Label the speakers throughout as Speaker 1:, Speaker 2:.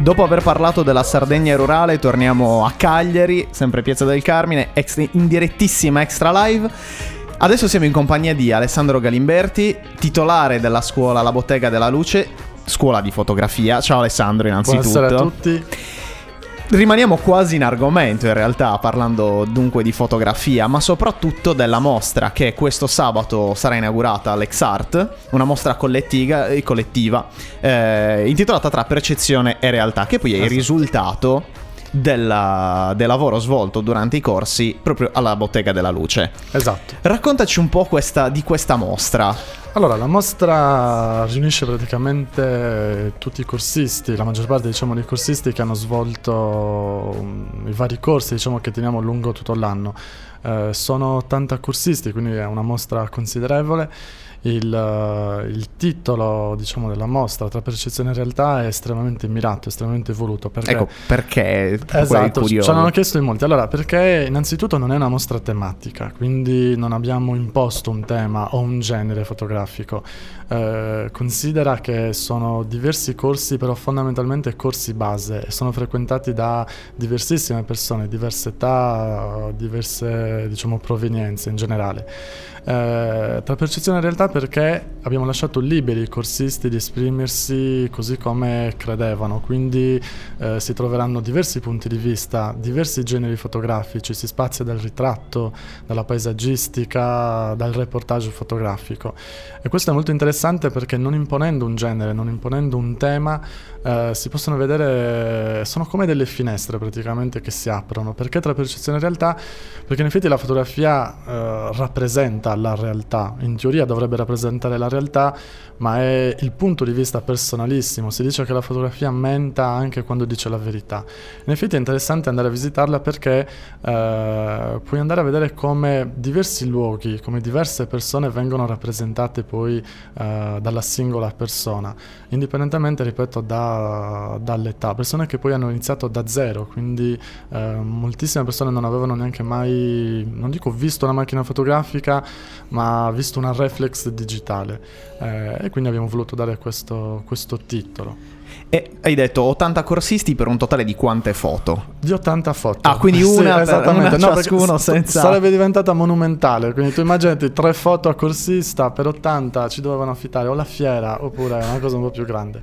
Speaker 1: Dopo aver parlato della Sardegna rurale, torniamo a Cagliari, sempre Piazza del Carmine, in direttissima extra live. Adesso siamo in compagnia di Alessandro Galimberti, titolare della scuola La Bottega della Luce, scuola di fotografia. Ciao Alessandro, innanzitutto.
Speaker 2: Buonasera a tutti.
Speaker 1: Rimaniamo quasi in argomento in realtà, parlando dunque di fotografia, ma soprattutto della mostra che questo sabato sarà inaugurata all'Exart, una mostra collettiva intitolata Tra percezione e realtà, che poi è il risultato del lavoro svolto durante i corsi proprio alla Bottega della Luce.
Speaker 2: Esatto.
Speaker 1: Raccontaci un po' di questa mostra.
Speaker 2: Allora, la mostra riunisce praticamente tutti i corsisti, la maggior parte dei corsisti che hanno svolto i vari corsi che teniamo lungo tutto l'anno. Sono 80 corsisti, quindi è una mostra considerevole. Il titolo della mostra Tra percezione e realtà è estremamente mirato, estremamente voluto.
Speaker 1: Perché?
Speaker 2: Esatto, ci hanno chiesto in molti. Allora, perché innanzitutto non è una mostra tematica, quindi non abbiamo imposto un tema o un genere fotografico. Considera che sono diversi corsi, però fondamentalmente corsi base, e sono frequentati da diversissime persone, diverse età, diverse provenienze in generale. Tra percezione e realtà perché abbiamo lasciato liberi i corsisti di esprimersi così come credevano, quindi si troveranno diversi punti di vista, diversi generi fotografici, si spazia dal ritratto, dalla paesaggistica, dal reportage fotografico, e questo è molto interessante perché non imponendo un genere, non imponendo un tema, si possono vedere, sono come delle finestre praticamente che si aprono. Perché tra percezione e realtà? Perché in effetti la fotografia rappresenta la realtà, in teoria dovrebbe rappresentare la realtà, ma è il punto di vista personalissimo. Si dice che la fotografia menta anche quando dice la verità. In effetti è interessante andare a visitarla perché puoi andare a vedere come diversi luoghi, come diverse persone vengono rappresentate poi dalla singola persona, indipendentemente, ripeto, dall'età. Persone che poi hanno iniziato da zero, quindi moltissime persone non avevano neanche mai, non dico visto una macchina fotografica, ma visto una reflex digitale, e quindi abbiamo voluto dare questo titolo.
Speaker 1: E hai detto 80 corsisti per un totale di quante foto?
Speaker 2: Di 80 foto.
Speaker 1: Ah, quindi una,
Speaker 2: esattamente.
Speaker 1: Una ciascuno, senza...
Speaker 2: Sarebbe diventata monumentale, quindi tu immaginati 3 foto a corsista per 80, ci dovevano affittare o la fiera oppure una cosa un po' più grande.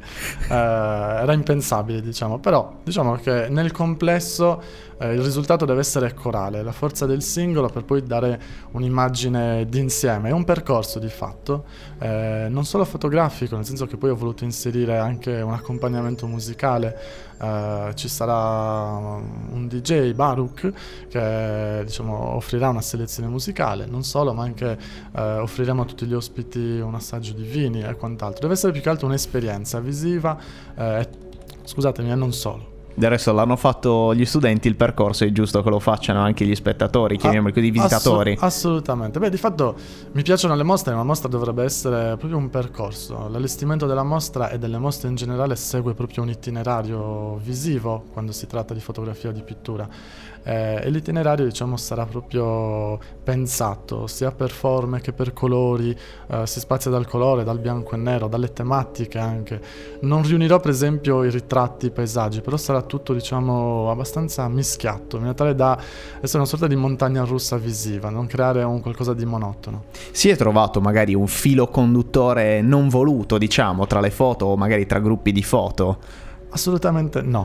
Speaker 2: Era impensabile, però diciamo che nel complesso il risultato deve essere corale, la forza del singolo per poi dare un'immagine d'insieme. È un percorso di fatto, non solo fotografico, nel senso che poi ho voluto inserire anche un accompagnamento musicale. Ci sarà un DJ, Baruch, che offrirà una selezione musicale, non solo, ma anche offriremo a tutti gli ospiti un assaggio di vini e quant'altro. Deve essere più che altro un'esperienza visiva, scusatemi, e non solo.
Speaker 1: Del resto l'hanno fatto gli studenti il percorso, è giusto che lo facciano anche gli spettatori, chiamiamoli così, i visitatori.
Speaker 2: Assolutamente. Di fatto mi piacciono le mostre, una mostra dovrebbe essere proprio un percorso. L'allestimento della mostra e delle mostre in generale segue proprio un itinerario visivo quando si tratta di fotografia o di pittura. E l'itinerario sarà proprio pensato sia per forme che per colori, si spazia dal colore, dal bianco e nero, dalle tematiche anche. Non riunirò per esempio i ritratti, i paesaggi, però sarà tutto abbastanza mischiato, in modo tale da essere una sorta di montagna russa visiva, non creare un qualcosa di monotono.
Speaker 1: Si è trovato magari un filo conduttore non voluto, tra le foto o magari tra gruppi di foto?
Speaker 2: Assolutamente no,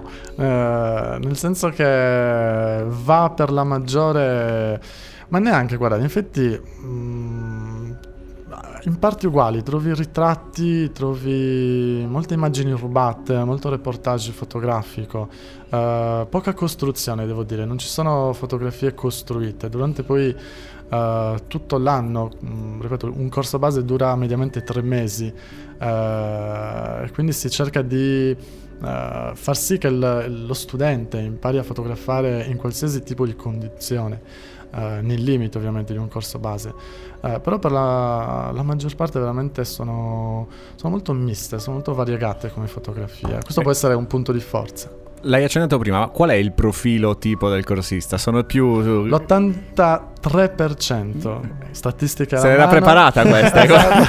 Speaker 2: nel senso che va per la maggiore, ma neanche, guarda, in effetti in parti uguali, trovi ritratti, trovi molte immagini rubate, molto reportage fotografico, poca costruzione, devo dire, non ci sono fotografie costruite. Durante poi tutto l'anno, ripeto, un corso base dura mediamente 3 mesi, quindi si cerca di far sì che lo studente impari a fotografare in qualsiasi tipo di condizione, nei limiti ovviamente di un corso base, però per la maggior parte veramente sono molto miste, sono molto variegate come fotografia. Questo può essere un punto di forza.
Speaker 3: L'hai accennato prima, ma qual è il profilo tipo del corsista? Sono più...
Speaker 2: L'80 3%. Statistica
Speaker 3: se l'era preparata questa.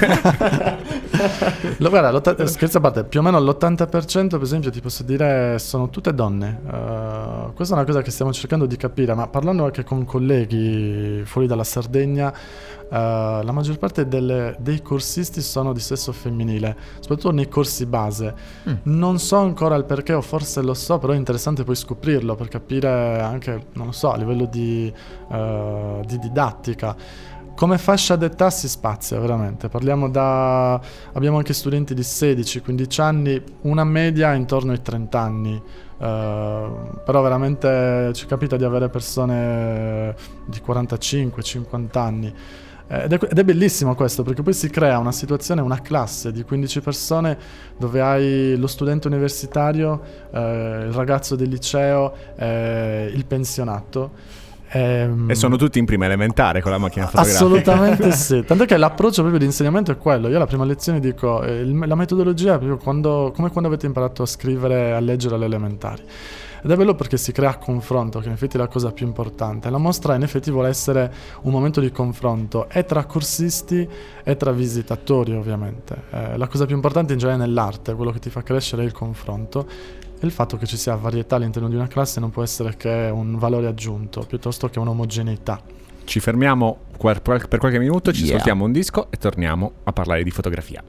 Speaker 2: Guarda, scherzo a parte, più o meno l'80% per esempio ti posso dire sono tutte donne. Questa è una cosa che stiamo cercando di capire, ma parlando anche con colleghi fuori dalla Sardegna, la maggior parte dei corsisti sono di sesso femminile, soprattutto nei corsi base. Non so ancora il perché, o forse lo so, però è interessante poi scoprirlo per capire anche, non lo so, a livello di didattica. Come fascia d'età si spazia veramente, abbiamo anche studenti di 16-15 anni, una media intorno ai 30 anni, però veramente ci capita di avere persone di 45-50 anni. Ed è bellissimo questo, perché poi si crea una situazione, una classe di 15 persone dove hai lo studente universitario, il ragazzo del liceo, il pensionato.
Speaker 3: E sono tutti in prima elementare con la macchina fotografica.
Speaker 2: Assolutamente sì. Tanto che l'approccio proprio di insegnamento è quello. Io alla prima lezione dico la metodologia è proprio come quando avete imparato a scrivere e a leggere alle elementari. Ed è bello perché si crea confronto, che in effetti è la cosa più importante. La mostra in effetti vuole essere un momento di confronto e tra corsisti e tra visitatori, ovviamente. La cosa più importante in genere nell'arte, quello che ti fa crescere, è il confronto. E il fatto che ci sia varietà all'interno di una classe non può essere che un valore aggiunto, piuttosto che un'omogeneità.
Speaker 3: Ci fermiamo per qualche minuto, ci ascoltiamo un disco e torniamo a parlare di fotografia.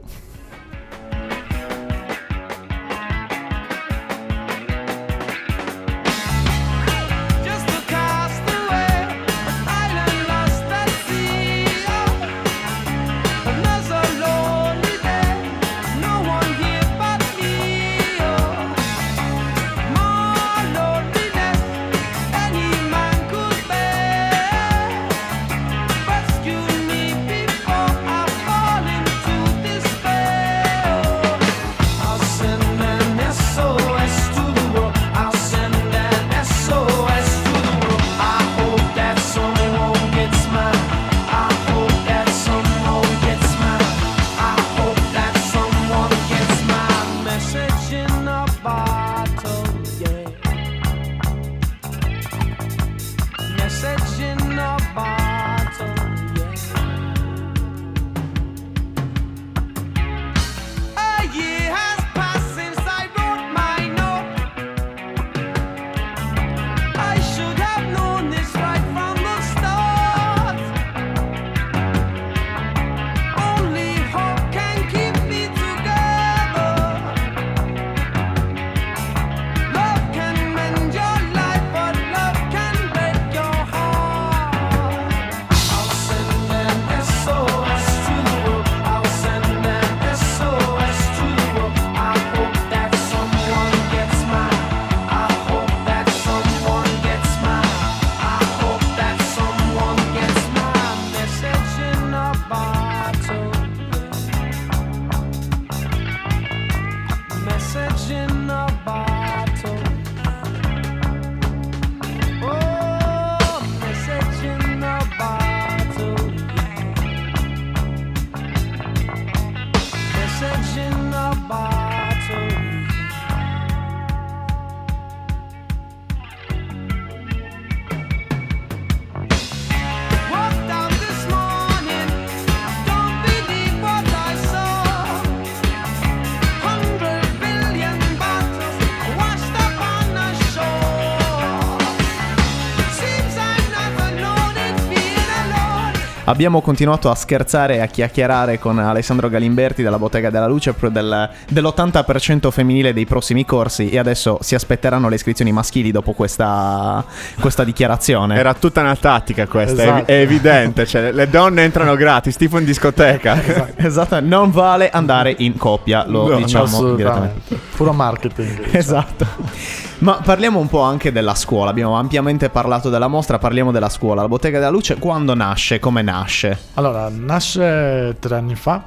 Speaker 1: Abbiamo continuato a scherzare e a chiacchierare con Alessandro Galimberti della Bottega della Luce proprio dell'80% femminile dei prossimi corsi, e adesso si aspetteranno le iscrizioni maschili dopo questa dichiarazione.
Speaker 3: Era tutta una tattica questa,
Speaker 2: esatto.
Speaker 3: È evidente, cioè le donne entrano gratis, tipo in discoteca.
Speaker 1: Esatto, non vale andare in coppia, lo diciamo direttamente.
Speaker 2: Puro marketing.
Speaker 1: Esatto. Ma parliamo un po' anche della scuola. Abbiamo ampiamente parlato della mostra, parliamo della scuola. La Bottega della Luce quando nasce? Come nasce?
Speaker 2: Allora, nasce 3 anni fa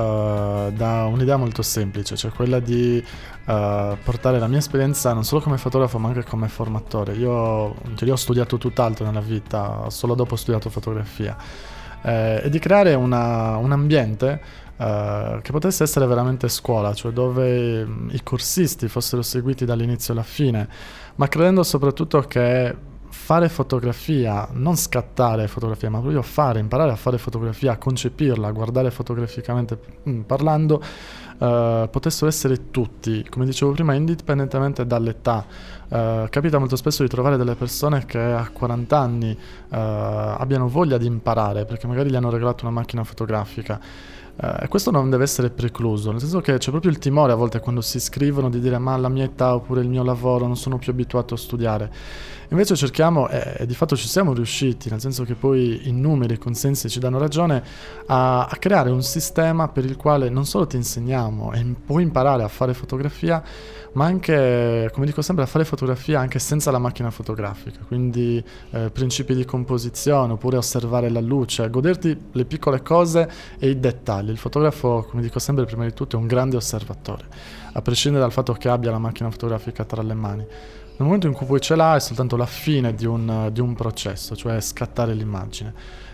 Speaker 2: da un'idea molto semplice, cioè quella di portare la mia esperienza non solo come fotografo ma anche come formatore. Io ho studiato tutt'altro nella vita, solo dopo ho studiato fotografia, e di creare un ambiente che potesse essere veramente scuola, cioè dove i corsisti fossero seguiti dall'inizio alla fine, ma credendo soprattutto che fare fotografia, non scattare fotografia, ma proprio imparare a fare fotografia, a concepirla, a guardare fotograficamente parlando, potessero essere tutti, come dicevo prima, indipendentemente dall'età. Capita molto spesso di trovare delle persone che a 40 anni abbiano voglia di imparare, perché magari gli hanno regalato una macchina fotografica. E questo non deve essere precluso, nel senso che c'è proprio il timore a volte quando si iscrivono di dire ma alla mia età oppure il mio lavoro non sono più abituato a studiare. Invece cerchiamo, e di fatto ci siamo riusciti, nel senso che poi i numeri, i consensi ci danno ragione, a creare un sistema per il quale non solo ti insegniamo e puoi imparare a fare fotografia, ma anche, come dico sempre, a fare fotografia anche senza la macchina fotografica, quindi principi di composizione, oppure osservare la luce, goderti le piccole cose e i dettagli. Il fotografo, come dico sempre, prima di tutto è un grande osservatore, a prescindere dal fatto che abbia la macchina fotografica tra le mani. Nel momento in cui poi ce l'ha è soltanto la fine di un processo, cioè scattare l'immagine.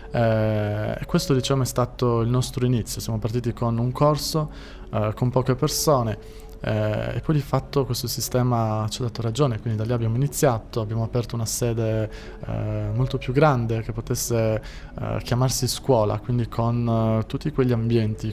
Speaker 2: E questo, diciamo, è stato il nostro inizio. Siamo partiti con un corso con poche persone, e poi di fatto questo sistema ci ha dato ragione, quindi da lì abbiamo iniziato, abbiamo aperto una sede molto più grande che potesse chiamarsi scuola, quindi con tutti quegli ambienti,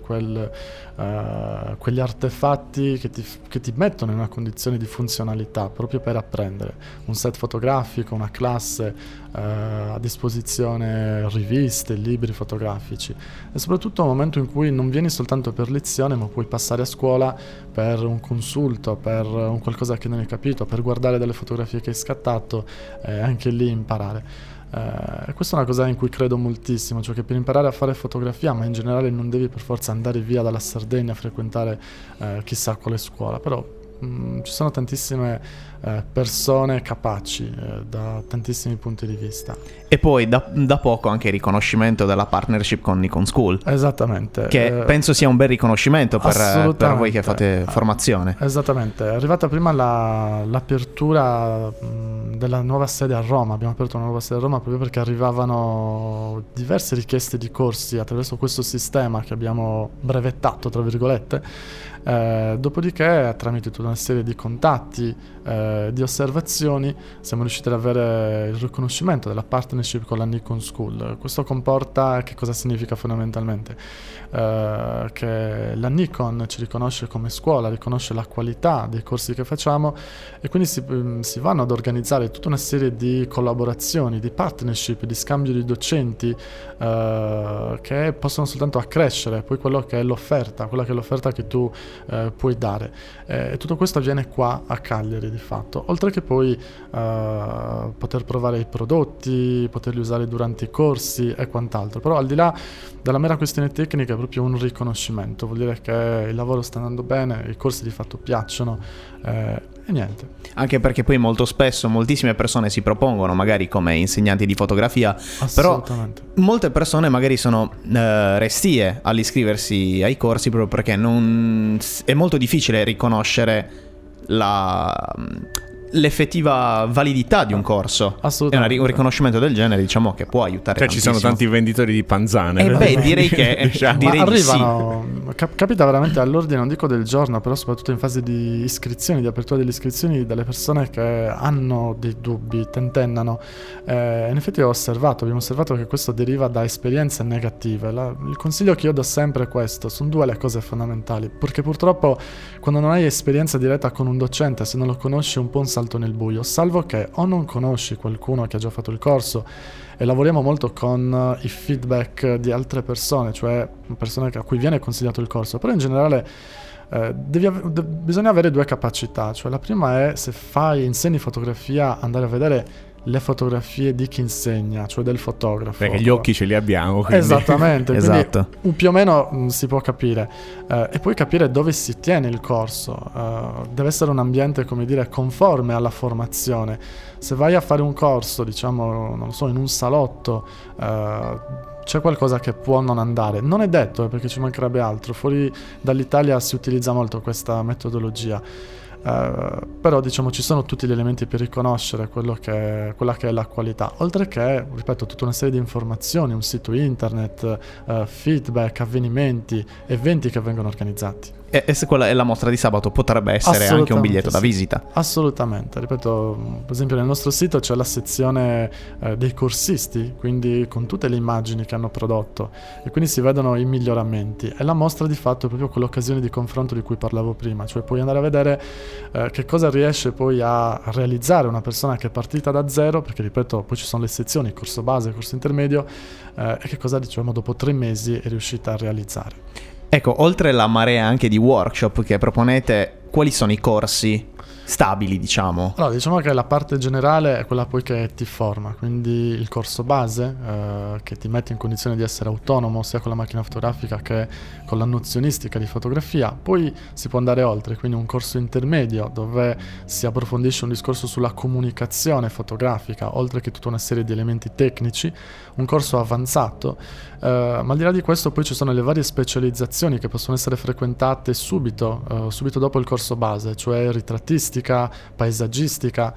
Speaker 2: quegli artefatti che ti mettono in una condizione di funzionalità proprio per apprendere. Un set fotografico, una classe, a disposizione riviste, libri fotografici, e soprattutto un momento in cui non vieni soltanto per lezione, ma puoi passare a scuola per un consulto, per un qualcosa che non hai capito, per guardare delle fotografie che hai scattato e anche lì imparare. Questa è una cosa in cui credo moltissimo, cioè che per imparare a fare fotografia, ma in generale, non devi per forza andare via dalla Sardegna a frequentare chissà quale scuola, però ci sono tantissime persone capaci da tantissimi punti di vista.
Speaker 1: E poi da poco anche il riconoscimento della partnership con Nikon School.
Speaker 2: Esattamente.
Speaker 1: Che penso sia un bel riconoscimento per voi che fate formazione.
Speaker 2: Esattamente. È arrivata prima l'apertura della nuova sede a Roma. Abbiamo aperto una nuova sede a Roma proprio perché arrivavano diverse richieste di corsi attraverso questo sistema che abbiamo brevettato, tra virgolette. Dopodiché, tramite tutta una serie di contatti, di osservazioni, siamo riusciti ad avere il riconoscimento della partnership con la Nikon School. Questo comporta, che cosa significa fondamentalmente? Che la Nikon ci riconosce come scuola, riconosce la qualità dei corsi che facciamo, e quindi si vanno ad organizzare tutta una serie di collaborazioni, di partnership, di scambio di docenti che possono soltanto accrescere poi quello che è l'offerta, quella che è l'offerta che tu puoi dare. E tutto questo avviene qua a Cagliari di fatto, oltre che poi poter provare i prodotti, poterli usare durante i corsi e quant'altro. Però al di là della mera questione tecnica è proprio un riconoscimento, vuol dire che il lavoro sta andando bene, i corsi di fatto piacciono e niente.
Speaker 1: Anche perché poi molto spesso moltissime persone si propongono magari come insegnanti di fotografia, però molte persone magari sono restie all'iscriversi ai corsi proprio perché è molto difficile riconoscere l'effettiva validità di un corso.
Speaker 2: Assolutamente.
Speaker 1: E un riconoscimento del genere, diciamo, che può aiutare tantissimo.
Speaker 3: Ci sono tanti venditori di panzane.
Speaker 1: Direi che direi
Speaker 2: arrivano, sì. Capita veramente all'ordine, non dico del giorno, però soprattutto in fase di iscrizioni, di apertura delle iscrizioni, delle persone che hanno dei dubbi, tentennano. In effetti abbiamo osservato che questo deriva da esperienze negative. Il consiglio che io do sempre è questo: sono due le cose fondamentali, perché purtroppo quando non hai esperienza diretta con un docente, se non lo conosci, è un po' un salto nel buio, salvo che o non conosci qualcuno che ha già fatto il corso, e lavoriamo molto con i feedback di altre persone, cioè persone a cui viene consigliato il corso, però in generale bisogna avere due capacità, cioè la prima è, se insegni fotografia, andare a vedere le fotografie di chi insegna, cioè del fotografo,
Speaker 3: perché gli occhi ce li abbiamo, quindi.
Speaker 2: Esattamente.
Speaker 1: Esatto.
Speaker 2: Quindi più o meno si può capire, e poi capire dove si tiene il corso. Deve essere un ambiente, come dire, conforme alla formazione. Se vai a fare un corso, diciamo, non lo so, in un salotto, c'è qualcosa che può non andare. Non è detto, perché ci mancherebbe altro. Fuori dall'Italia si utilizza molto questa metodologia. Però diciamo ci sono tutti gli elementi per riconoscere quella che è la qualità, oltre che, ripeto, tutta una serie di informazioni, un sito internet, feedback, avvenimenti, eventi che vengono organizzati.
Speaker 1: E se quella è la mostra di sabato, potrebbe essere anche un biglietto da visita.
Speaker 2: Assolutamente, ripeto, per esempio nel nostro sito c'è la sezione dei corsisti, quindi con tutte le immagini che hanno prodotto, e quindi si vedono i miglioramenti, e la mostra di fatto è proprio quell'occasione di confronto di cui parlavo prima, cioè puoi andare a vedere che cosa riesce poi a realizzare una persona che è partita da zero, perché ripeto, poi ci sono le sezioni, corso base, corso intermedio, e che cosa, diciamo, dopo 3 mesi è riuscita a realizzare.
Speaker 1: Ecco, oltre la marea anche di workshop che proponete, quali sono i corsi stabili, diciamo?
Speaker 2: Allora, diciamo che la parte generale è quella poi che ti forma, quindi il corso base che ti mette in condizione di essere autonomo sia con la macchina fotografica che con la nozionistica di fotografia. Poi si può andare oltre, quindi un corso intermedio dove si approfondisce un discorso sulla comunicazione fotografica, oltre che tutta una serie di elementi tecnici, un corso avanzato, ma al di là di questo poi ci sono le varie specializzazioni che possono essere frequentate subito dopo il corso base, cioè ritrattistica, paesaggistica,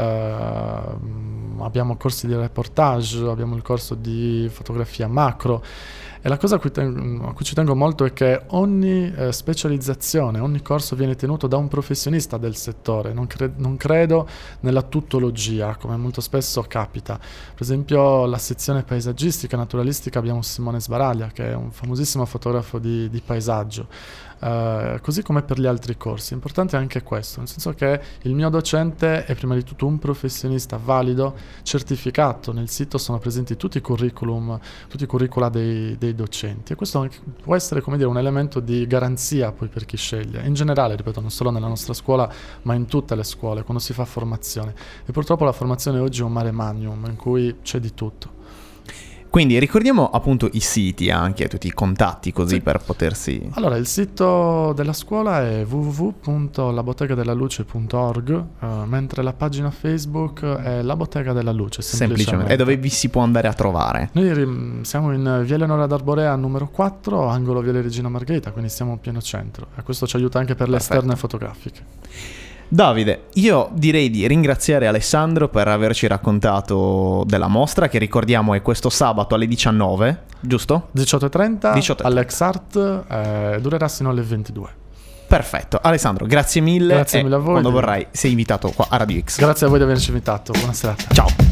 Speaker 2: abbiamo corsi di reportage, abbiamo il corso di fotografia macro. E la cosa a cui ci tengo molto è che ogni specializzazione, ogni corso viene tenuto da un professionista del settore, non credo nella tuttologia, come molto spesso capita. Per esempio la sezione paesaggistica, naturalistica, abbiamo Simone Sbaraglia, che è un famosissimo fotografo di paesaggio. Così come per gli altri corsi. Importante è anche questo, nel senso che il mio docente è prima di tutto un professionista valido, certificato. Nel sito sono presenti tutti i curricula dei docenti, e questo può essere, come dire, un elemento di garanzia poi per chi sceglie. In generale, ripeto, non solo nella nostra scuola, ma in tutte le scuole, quando si fa formazione. E purtroppo la formazione oggi è un mare magnum in cui c'è di tutto.
Speaker 1: Quindi ricordiamo appunto i siti, anche tutti i contatti, così sì, per potersi...
Speaker 2: Allora, il sito della scuola è www.labotegadellaluce.org, mentre la pagina Facebook è La Bottega della Luce, semplicemente.
Speaker 1: E dove vi si può andare a trovare?
Speaker 2: Noi siamo in Via Eleonora d'Arborea numero 4, angolo Via Regina Margherita, quindi siamo in pieno centro, e questo ci aiuta anche per le esterne fotografiche.
Speaker 1: Davide, io direi di ringraziare Alessandro per averci raccontato della mostra, che ricordiamo è questo sabato alle 19, giusto?
Speaker 2: 18:30 all'Ex Art, durerà sino alle 22.
Speaker 1: Perfetto, Alessandro, grazie mille.
Speaker 2: Grazie mille a voi.
Speaker 1: Quando vorrai sei invitato qua a Radio X.
Speaker 2: Grazie a voi di averci invitato, buona serata.
Speaker 1: Ciao.